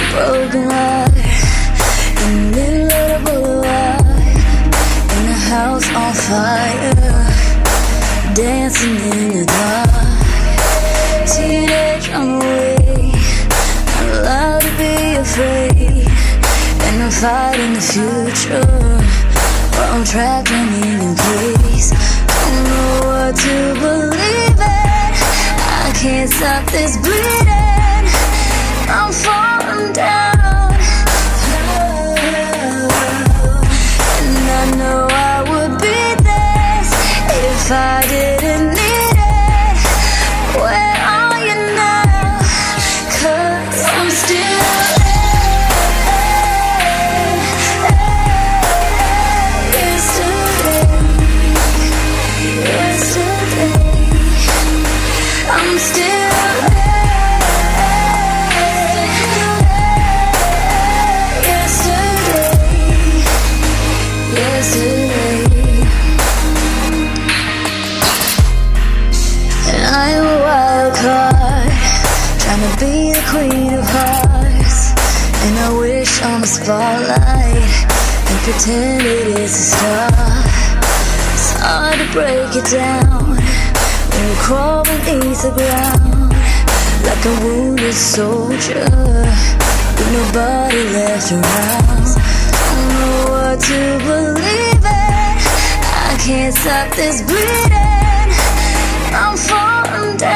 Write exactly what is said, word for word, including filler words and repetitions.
broken heart in the middle of the boulevard, in a house on fire, dancing in the dark. Teenage I'm away, not allowed to be afraid, and I'm fighting the future, but I'm trapped in a place. Don't know what to believe in, I can't stop this bleeding, I'm falling down. And I know I would be this if I didn't need it. Where are you now? 'Cause I'm still yesterday, yesterday. I'm still be the queen of hearts, and I wish on the spotlight and pretend it is a star. It's hard to break it down when you crawl beneath the ground like a wounded soldier with nobody left around. Don't know what to believe in, I can't stop this bleeding, I'm falling down.